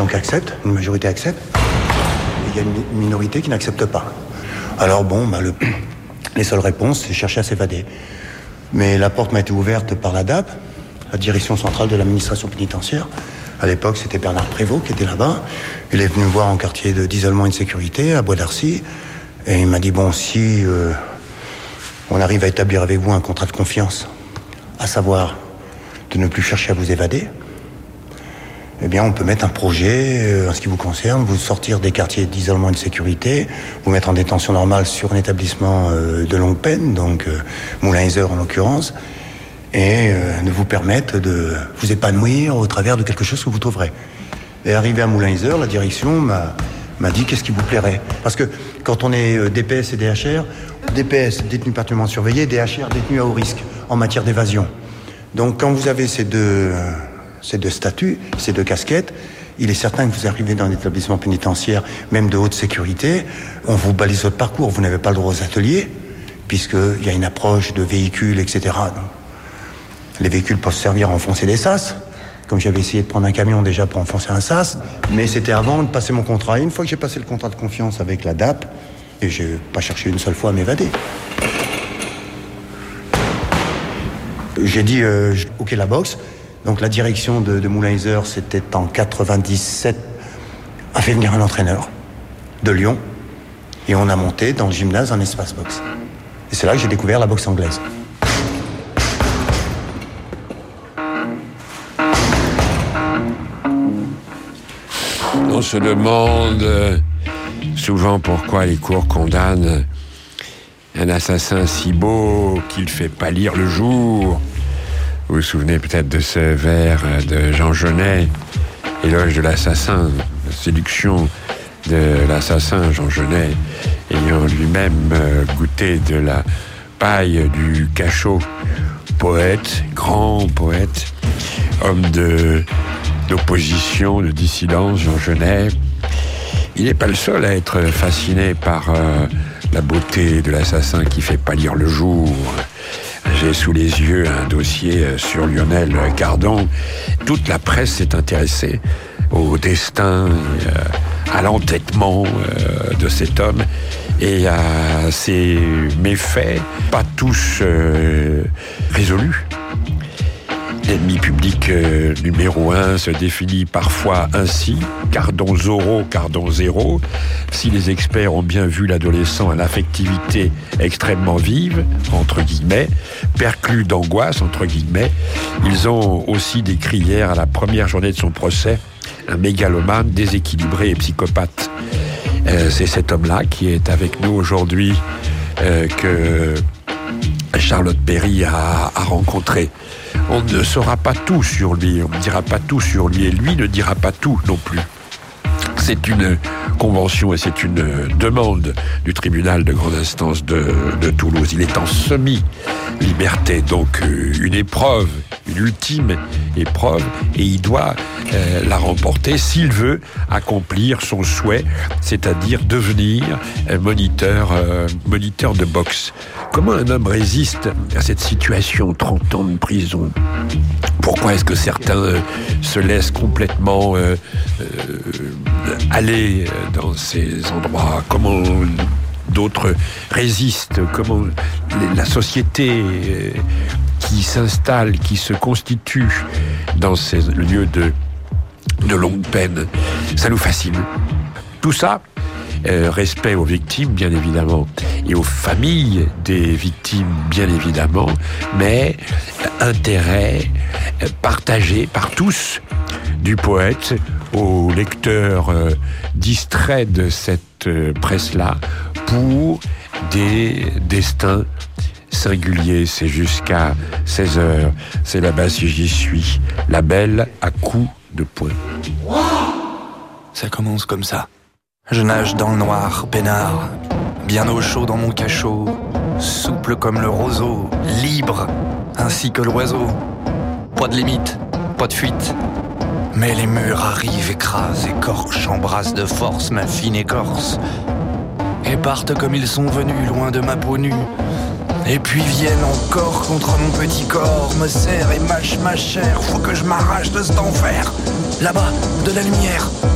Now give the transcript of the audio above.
donc acceptent, une majorité accepte, et il y a une minorité qui n'accepte pas. Alors bon, les seules réponses, c'est chercher à s'évader. Mais la porte m'a été ouverte par la DAP, la direction centrale de l'administration pénitentiaire. À l'époque, c'était Bernard Prévost qui était là-bas. Il est venu me voir en quartier d'isolement et de sécurité, à Bois d'Arcy. Et il m'a dit, bon, si on arrive à établir avec vous un contrat de confiance, à savoir de ne plus chercher à vous évader, eh bien, on peut mettre un projet, en ce qui vous concerne, vous sortir des quartiers d'isolement et de sécurité, vous mettre en détention normale sur un établissement de longue peine, donc Moulins-Isère en l'occurrence, et de vous permettre de vous épanouir au travers de quelque chose que vous trouverez. Et arrivé à Moulins-Isère, la direction m'a dit qu'est-ce qui vous plairait. Parce que quand on est DPS et DHR, DPS, détenu particulièrement surveillé, DHR, détenu à haut risque en matière d'évasion. Donc quand vous avez ces deux statuts, ces deux casquettes, il est certain que vous arrivez dans un établissement pénitentiaire, même de haute sécurité, on vous balise votre parcours, vous n'avez pas le droit aux ateliers, puisqu'il y a une approche de véhicules, etc. Donc, les véhicules peuvent servir à enfoncer des sas, comme j'avais essayé de prendre un camion déjà pour enfoncer un sas, mais c'était avant de passer mon contrat. Et une fois que j'ai passé le contrat de confiance avec la DAP, et j'ai pas cherché une seule fois à m'évader. J'ai dit OK la boxe. Donc la direction de Moulins-Isère, c'était en 97, a fait venir un entraîneur de Lyon et on a monté dans le gymnase un espace boxe. Et c'est là que j'ai découvert la boxe anglaise. On se demande souvent pourquoi les cours condamnent un assassin si beau qu'il fait pâlir le jour. Vous vous souvenez peut-être de ce vers de Jean Genet, Éloge de l'assassin, la séduction de l'assassin Jean Genet, ayant lui-même goûté de la paille du cachot. Poète, grand poète, homme d'opposition, de dissidence, Jean Genet. Il n'est pas le seul à être fasciné par la beauté de l'assassin qui fait pâlir le jour. J'ai sous les yeux un dossier sur Lionel Cardon. Toute la presse s'est intéressée au destin, à l'entêtement de cet homme et à ses méfaits, pas tous résolus. L'ennemi public numéro 1 se définit parfois ainsi, Cardon Zorro, Cardon Zéro. Si les experts ont bien vu l'adolescent à l'affectivité extrêmement vive, entre guillemets, perclus d'angoisse, entre guillemets, ils ont aussi décrit hier, à la première journée de son procès, un mégalomane déséquilibré et psychopathe. C'est cet homme-là qui est avec nous aujourd'hui, que Charlotte Perry a rencontré. On ne saura pas tout sur lui, on ne dira pas tout sur lui, et lui ne dira pas tout non plus. C'est une convention et c'est une demande du tribunal de grande instance de Toulouse. Il est en semi-liberté, donc une épreuve, une ultime épreuve, et il doit la remporter s'il veut accomplir son souhait, c'est-à-dire devenir moniteur de boxe. Comment un homme résiste à cette situation, 30 ans de prison? Pourquoi est-ce que certains se laissent complètement aller dans ces endroits? Comment d'autres résistent? Comment la société qui s'installe, qui se constitue dans ces lieux de longue peine, ça nous fascine. Tout ça, respect aux victimes, bien évidemment, et aux familles des victimes, bien évidemment, mais intérêt partagé par tous, du poète au lecteur distrait de cette presse-là, pour des destins singuliers. C'est jusqu'à 16h, c'est là-bas si j'y suis, la belle à coups de poing. Ça commence comme ça. Je nage dans le noir, peinard, bien au chaud dans mon cachot, souple comme le roseau, libre, ainsi que l'oiseau. Pas de limite, pas de fuite. Mais les murs arrivent, écrasent, écorchent, embrassent de force ma fine écorce, et partent comme ils sont venus, loin de ma peau nue. Et puis viennent encore contre mon petit corps, me serrent et mâchent ma chair. Faut que je m'arrache de cet enfer. Là-bas, de la lumière.